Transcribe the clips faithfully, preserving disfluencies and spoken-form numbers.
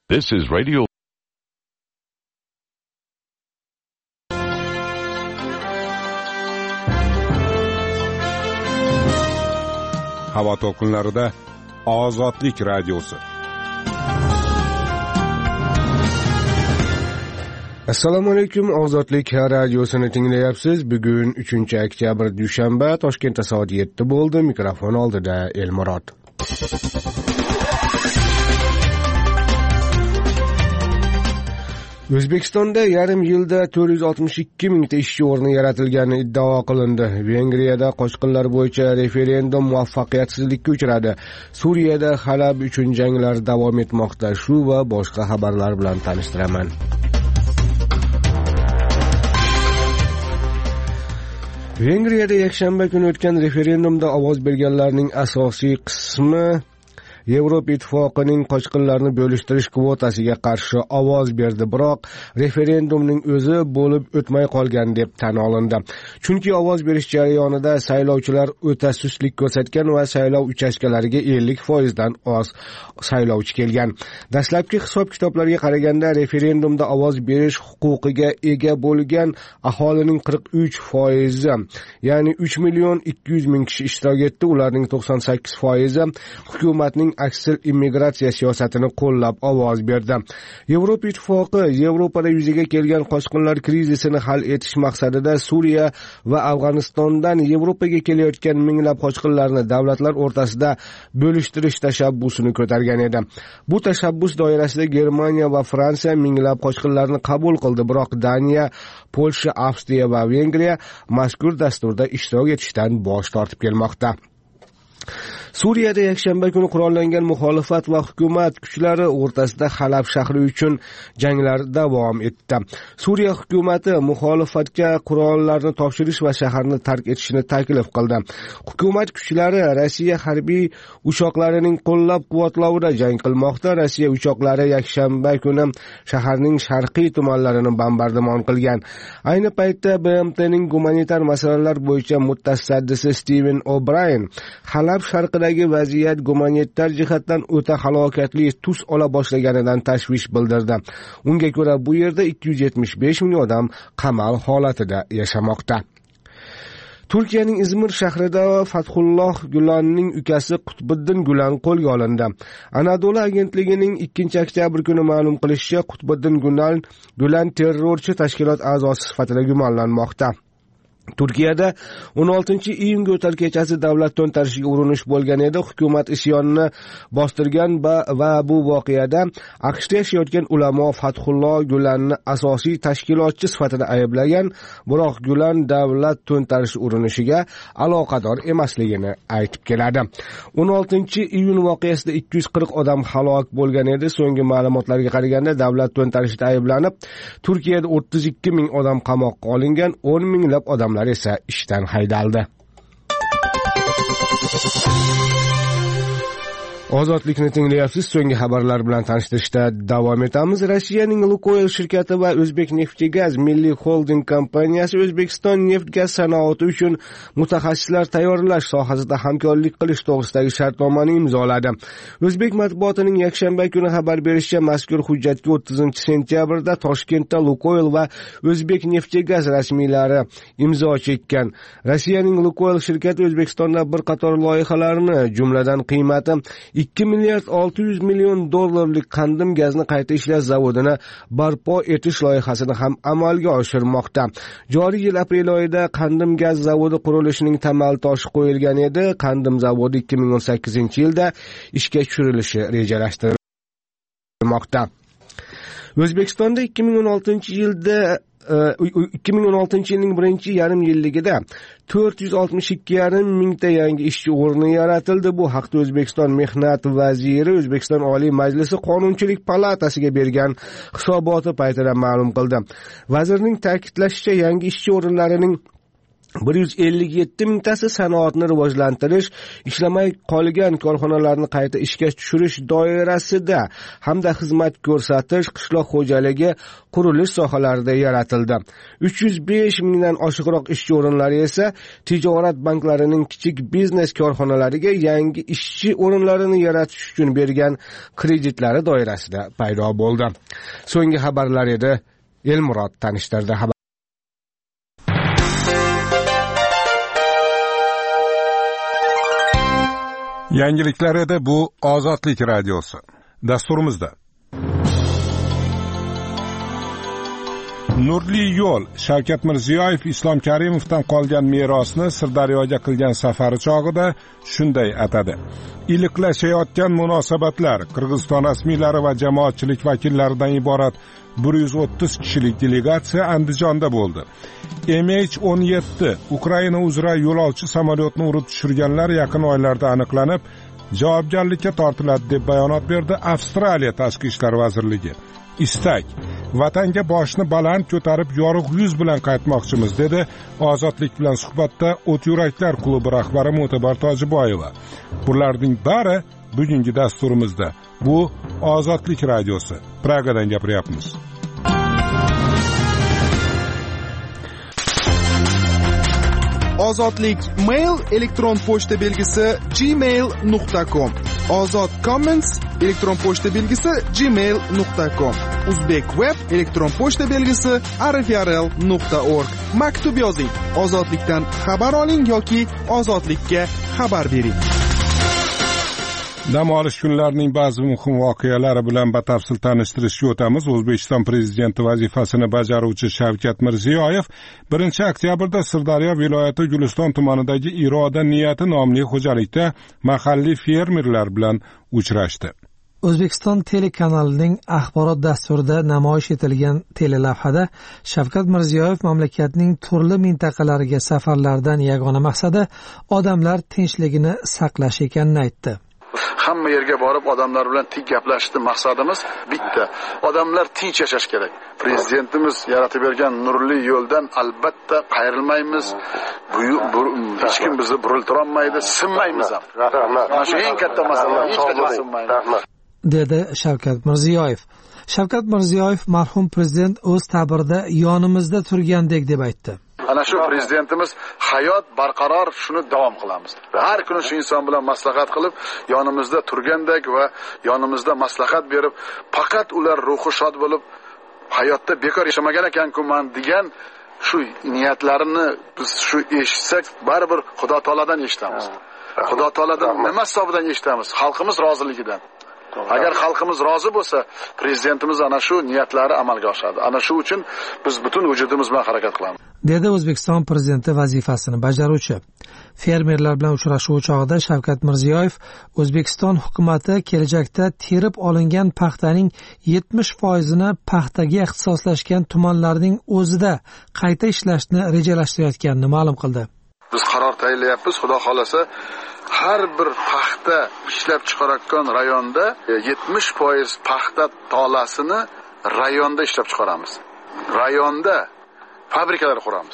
This is Radio. Havo to'lqinlarida Ozodlik radiosi. Assalomu alaykum, Ozodlik radiosini tinglayapsiz. Bugun uchinchi oktyabr dushanba, Toshkentda soat yetti bo'ldi. Mikrofon oldida Elmurod. O'zbekistonda yarim yilda to'rt yuz oltmish ikki mingta ishchi o'rni yaratilgani iddao qilindi. Vengriyada qochqinlar bo'yicha referendum muvaffaqiyatsizlikka uchradi. Suriyada Halab uchun janglar davom etmoqda. Shu va boshqa xabarlar bilan tanishtiraman. Vengriyada yakshanba kuni o'tgan referendumda ovoz berganlarning asosiy qismi Yevropa Ittifoqining qochqinlarni bo'lishtirish kvotasiga qarshi ovoz berdi, biroq referendumning o'zi bo'lib o'tmay qolgan deb tan olindi. Chunki ovoz berish jarayonida saylovchilar o'ta sustlik ko'rsatgan va saylov uchastkalariga ellik foiz dan oz saylovchi kelgan. Dastlabki hisob-kitoblarga qaraganda referendumda ovoz berish huquqiga ega bo'lgan aholining qirq uch foizi, ya'ni uch million ikki yuz ming kishi ishtirok etdi. Ularning to'qson sakkiz foizi hukumatning aksil immigratsiya siyosatini qo'llab ovoz berdi. Yevropa Ittifoqi Yevropada yuzaga kelgan qochqinlar krizisini hal etish maqsadida Suriya va Afg'onistondan Yevropaga kelayotgan minglab qochqinlarni davlatlar o'rtasida bo'lishtirish tashabbusini ko'targan edi. Bu tashabbus doirasida Germaniya va Fransiya minglab qochqinlarni qabul qildi, biroq Daniya, Polsha, Avstriya va Vengriya mazkur dasturda ishtirok etishdan bosh tortib kelmoqda. Suriyada yakshanba kuni qurollangan muxolifat va hukumat kuchlari o'rtasida Halab shahri uchun janglar davom etdi. Suriya hukumati muxolifatga qurollarni topshirish va shaharni tark etishni taklif qildi. Hukumat kuchlari Rossiya harbiy uchoqlarining qo'llab-quvvatlovida jang qilmoqda. Rossiya uchoqlari yakshanba kuni shaharning sharqiy tumanlarini bombardimon qilgan. Ayni paytda B M T'ning gumanitar masalalar bo'yicha mutasaddisi Steven O'Brien Halab sharqidagi vaziyat gumanitar jihatdan o'ta halokatli tus ola boshlaganidan tashvish bildirdi. Unga ko'ra bu yerda ikki yuz yetmish besh ming odam qamal holatida yashamoqda. Turkiyaning Izmir shahrida Fathulloh Gulenning ukasi Qutbiddin Gulen qo'lga olindi. Anadolu agentligining ikkinchi oktyabr kuni ma'lum qilishicha, Qutbiddin Gulen Gulen terrorchi tashkilot a'zosi sifatida gumonlanmoqda. Turkiyada o'n oltinchi iyunga o'tar kechasi davlat to'ntarishiga urinish bo'lgan edi. Hukumat isyonni bostirgan va bu voqeada AQShda yashayotgan ulamo Fathulloh Gulenni asosiy tashkilotchi sifatida ayblagan, biroq Gulen davlat to'ntarish urinishiga aloqador emasligini aytib keladi. o'n oltinchi iyun voqeasida ikki yuz qirq odam halok bo'lgan edi. So'nggi ma'lumotlarga qaraganda davlat to'ntarishda ayblanib Turkiyada o'ttiz ikki ming odam qamoqqa olingan, o'n minglab odamlar esa ishdan haydaldi. Ozodlikni tinglayapsiz. So'nggi xabarlar bilan tanishtirishda davom etamiz. Rossiyaning Lukoil shirkati va O'zbekneftgaz milliy holding kompaniyasi O'zbekiston neft-gaz sanoati uchun mutaxassislar tayyorlash sohasida hamkorlik qilish to'g'risidagi shartnomani imzoladi. O'zbek matbuotining yakshanba kuni xabar berishicha, mazkur hujjatga o'ttizinchi sentyabrda Toshkentda Lukoil va O'zbekneftgaz rasmiylari imzo chekkan. Rossiyaning Lukoil shirkati O'zbekistonda bir qator loyihalarni, jumladan qiymati ikki milliard olti yuz million dollarlik qandim gazni qayta ishlash zavodini barpo etish loyihasini ham amalga oshirmoqda. Joriy yil aprel oyida qandim gaz zavodi qurilishining tamal toshi qo'yilgan edi. Qandim zavodi ikki ming o'n sakkizinchi yilda ishga tushirilishi rejalashtirilmoqda. O'zbekistonda ikki ming o'n oltinchi yilda ikki ming o'n oltinchi yilning birinchi yarim yilligida to'rt yuz oltmish ikki yarim mingta yangi ishchi o'rni yaratildi. Bu haqda O'zbekiston Mehnat vaziri O'zbekiston Oliy Majlisi Qonunchilik palatasiga bergan hisoboti paytida ma'lum qildi. Vazirning ta'kidlashicha, yangi ishchi o'rinlarining bir yuz ellik yetti mingtasi sanoatni rivojlantirish, ishlamay qolgan korxonalarni qayta ishga tushirish doirasida hamda xizmat ko'rsatish, qishloq xo'jaligi, qurilish sohalarida yaratildi. uch yuz besh mingdan oshiqroq ishchi o'rinlari esa tijorat banklarining kichik biznes korxonalariga yangi ishchi o'rinlarini yaratish uchun bergan kreditlari doirasida paydo bo'ldi. So'nggi xabarlar edi. Elmurod tanishtirdi. Yangiliklar edi, bu Ozodlik radiosi. Dasturimizda Nurli yo'l Shavkat Mirziyoyev Islom Karimovdan qolgan merosni Sirdaryoga qilgan safari chog'ida shunday atadi. Iliqlashayotgan munosabatlar Qirg'iziston rasmiylari va jamoatchilik vakillaridan iborat bir yuz o'ttiz kishilik delegatsiya Andijonda bo'ldi. M H o'n yetti Ukraina uzra yo'lovchi samolyotni urib tushirganlar yaqin oylarda aniqlanib, javobgarlikka tortiladi deb bayonot berdi Avstraliya Tashqi ishlar vazirligi. Istak vatanga boshni baland ko'tarib yorug' yuz bilan qaytmoqchimiz dedi Ozodlik bilan suhbatda O't yuraklar klubi rahbari Mo'tabar Tojiboyeva. Bularning bari bugungi dasturimizda. Bu Ozodlik radiosi. Pragadan gapiryapmiz. Ozodlik mail elektron pochta belgisi gmail nuqta com. Ozod comments elektron pochta belgisi gmail nuqta com. Uzbek web elektron pochta belgisi arifrl nuqta org. Maktub yozing. Ozodlikdan xabar oling yoki ozodlikka xabar bering. Dam olish kunlarining ba'zi muhim voqealari bilan batafsil tanishtirishga o'tamiz. O'zbekiston prezidenti vazifasini bajaruvchi Shavkat Mirziyoyev birinchi oktyabrda Sirdaryo viloyati Guliston tumanidagi Iroda niyati nomli xo'jalikda mahalliy fermerlar bilan uchrashdi. O'zbekiston telekanalining axborot dasturida namoyish etilgan telelavhada Shavkat Mirziyoyev mamlakatning turli mintaqalariga safarlardan yagona maqsadi odamlar tinchligini saqlash ekanini aytdi. Hamma yerga borib odamlar bilan tinch gaplashishni maqsadimiz bitta. Odamlar tinch yashash kerak. Prezidentimiz yaratib bergan nurli yo'ldan albatta qayrilmaymiz. Bu, bu hech kim bizni buriltira olmaydi, sinmaymiz ham. Mana shu eng katta masala, hech qachon sinmaymiz. dedi Shavkat Mirziyoyev. Shavkat Mirziyoyev marhum prezident o'z ta'birida yonimizda turgandek deb aytdi. Ana shu prezidentimiz hayot barqaror shuni davom qilamiz. Har kuni shu inson bilan maslahat qilib, yonimizda turgandek va yonimizda maslahat berib, faqat ular ruhi shod bo'lib, hayotda bekor yashamagan ekan-ku men degan shu niyatlarini biz shu eshitsak, baribir Xudo taoladan eshitamiz. Xudo taoladan nima hisobidan eshitamiz? Xalqimiz roziligidan. Agar xalqimiz rozi bo'lsa, prezidentimiz ana shu niyatlari amalga oshadi. Ana shu uchun biz butun vujudimiz bilan harakat qilamiz. dedi O'zbekiston prezidenti vazifasini bajaruvchi. Fermerlar bilan uchrashuv chog'ida Shavkat Mirziyoyev O'zbekiston hukumatı kelajakda terib olingan paxtaning yetmish foizini paxtaga ixtisoslashgan tumanlarning o'zida qayta ishlashni rejalashtirayotganini ma'lum qildi. Biz qaror tayinlayapmiz, Xudo xolasa har bir paxta ishlab chiqarayotgan rayonda yetmish foiz paxta tolasini rayonda ishlab chiqaramiz. Rayonda fabrikalar quramiz.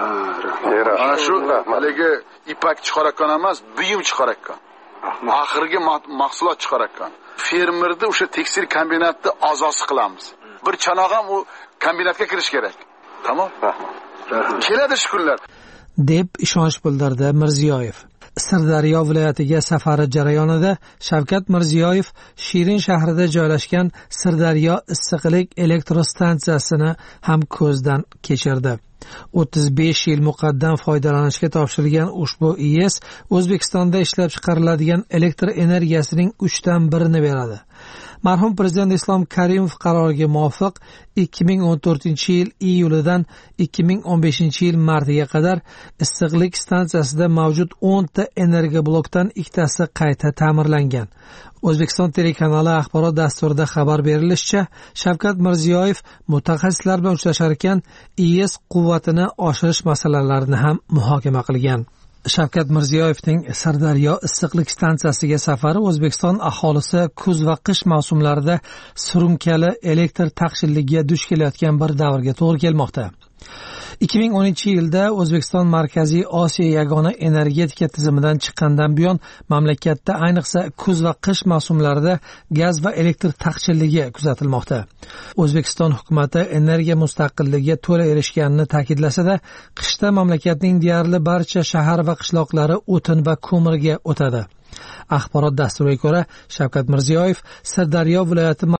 Ana shu haligi ipak chiqarayotgan emas, buyum chiqarayotgan. Oxirgi mahsulot chiqarayotgan. Fermerni o'sha tekstil kombinatni a'zosi qilamiz. Bir chanoq ham u kombinatga kirish kerak. Tamom? Keladi shu kunlar. deb ishonch bildirdi Mirziyoyev. Sirdaryo viloyatiga safari jarayonida Shavkat Mirziyoyev Shirin shahrida joylashgan Sirdaryo issiqlik elektrostansiyasini ham ko'zdan kechirdi. o'ttiz besh yil muqaddam foydalanishga topshirilgan ushbu I E S O'zbekistonda ishlab chiqariladigan elektr energiyasining uchdan birini beradi. Marhum prezident Islom Karimov qaroriga muvofiq ikki ming o'n to'rtinchi yil iyulidan ikki ming o'n beshinchi yil martiga qadar issiqlik stansiyasida mavjud o'n ta energiya blokdan ikkitasi qayta ta'mirlangan. O'zbekiston telekanali axborot dasturida xabar berilishicha, Shavkat Mirziyoyev mutaxassislar bilan uchrashar ekan, I E S quvvatini oshirish masalalarini ham muhokama qilgan. Shavkat Mirziyoyevning Sirdaryo issiqlik stansiyasiga safari O'zbekiston aholisi kuz va qish mavsumlarida surunkali elektr taqchilligiga duch kelayotgan bir davrga to'g'ri kelmoqda. ikki ming o'ninchi yilda O'zbekiston Markaziy Osiyo yagona energetika tizimidan chiqqandan buyon mamlakatda ayniqsa kuz va qish mavsumlarida gaz va elektr taqchilligi kuzatilmoqda. O'zbekiston hukumatı energiya mustaqilligiga to'la erishganini ta'kidlasa-da, qishda mamlakatning deyarli barcha shahar va qishloqlari o'tin va ko'mirga o'tadi. Axborot dasturiga ko'ra, Shavkat Mirziyoyev Sirdaryo viloyati